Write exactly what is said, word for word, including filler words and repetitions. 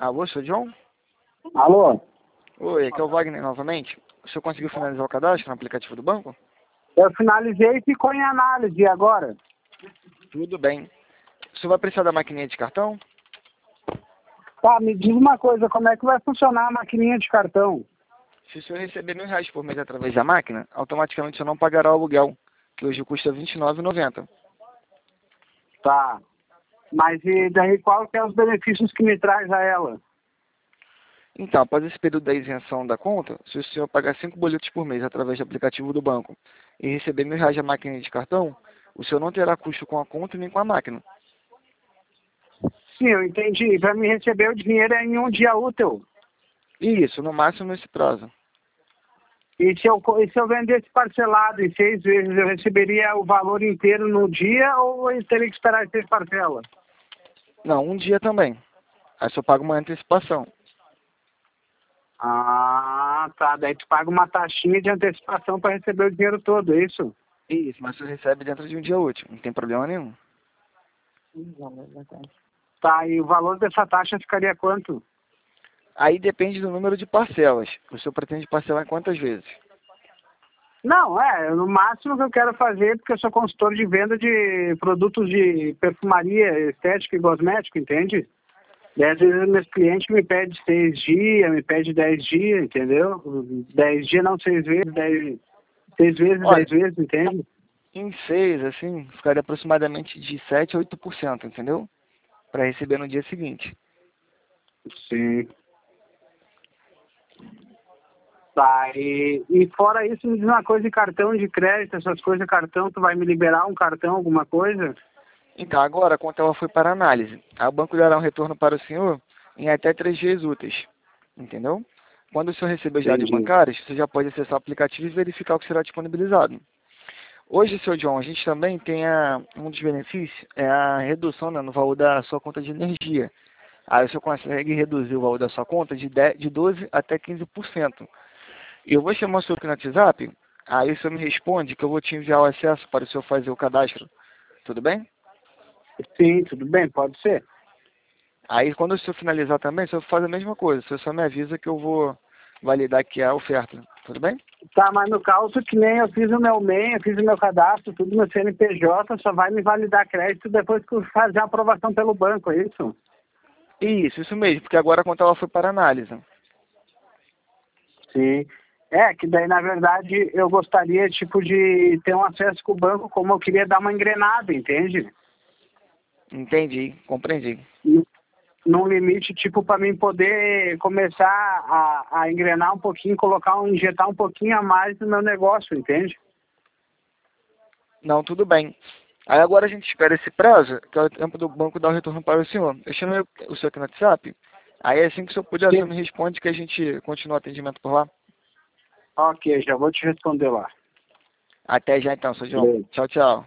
Alô, seu John? Alô? Oi, aqui é o Wagner novamente. O senhor conseguiu finalizar o cadastro no aplicativo do banco? Eu finalizei e ficou em análise e agora. Tudo bem. O senhor vai precisar da maquininha de cartão? Tá, me diz uma coisa, como é que vai funcionar a maquininha de cartão? Se o senhor receber mil reais por mês através da máquina, automaticamente o senhor não pagará o aluguel, que hoje custa vinte e nove reais e noventa centavos. Tá. Mas e daí qual que é os benefícios que me traz a ela? Então, após esse período da isenção da conta, se o senhor pagar cinco boletos por mês através do aplicativo do banco e receber mil reais da máquina de cartão, o senhor não terá custo com a conta nem com a máquina. Sim, eu entendi. Para me receber o dinheiro é em um dia útil. Isso, no máximo nesse prazo. E se eu, co- e se eu vendesse parcelado em seis vezes, eu receberia o valor inteiro no dia ou eu teria que esperar seis parcelas? Não, um dia também. Aí só paga uma antecipação. Ah, tá. Daí tu paga uma taxinha de antecipação para receber o dinheiro todo, é isso? Isso, mas você recebe dentro de um dia útil, não tem problema nenhum. Tá, e o valor dessa taxa ficaria quanto? Aí depende do número de parcelas. O senhor pretende parcelar em quantas vezes? Não, é, no máximo que eu quero fazer, porque eu sou consultor de venda de produtos de perfumaria, estética e cosmético, entende? E às vezes meus clientes me pedem seis dias, me pedem dez dias, entendeu? Dez dias, não seis vezes, dez, seis vezes, Olha, dez vezes, entende? em seis, assim, ficaria aproximadamente de sete a oito por cento, entendeu? Para receber no dia seguinte. Sim. Tá, e, e fora isso, me diz uma coisa de cartão de crédito, essas coisas, cartão, tu vai me liberar um cartão, alguma coisa? Então, agora a conta ela foi para análise. Aí o banco dará um retorno para o senhor em até três dias úteis. Entendeu? Quando o senhor receber os dados Entendi. bancários, você já pode acessar o aplicativo e verificar o que será disponibilizado. Hoje, seu John, a gente também tem a, um dos benefícios, é a redução, né, no valor da sua conta de energia. Aí o senhor consegue reduzir o valor da sua conta de, dez, de doze até quinze por cento. E eu vou chamar o senhor aqui no WhatsApp, aí o senhor me responde que eu vou te enviar o acesso para o senhor fazer o cadastro. Tudo bem? Sim, tudo bem, pode ser. Aí quando o senhor finalizar também, o senhor faz a mesma coisa. O senhor só me avisa que eu vou validar aqui a oferta. Tudo bem? Tá, mas no caso que nem eu fiz o meu M E I, eu fiz o meu cadastro, tudo no C N P J, só vai me validar crédito depois que eu fazer a aprovação pelo banco, é isso? Isso, isso mesmo, porque agora a conta ela foi para análise. Sim. É, que daí, na verdade, eu gostaria, tipo, de ter um acesso com o banco, como eu queria dar uma engrenada, entende? Entendi, compreendi. Num num limite, tipo, para mim poder começar a, a engrenar um pouquinho, colocar, um, injetar um pouquinho a mais no meu negócio, entende? Não, tudo bem. Aí agora a gente espera esse prazo, que é o tempo do banco dar o retorno para o senhor. Eu chamei o senhor aqui no WhatsApp, aí assim que o senhor puder, o senhor Sim. me responde que a gente continua o atendimento por lá. Ok, já vou te responder lá. Até já então, seu João. Beleza. Tchau, tchau.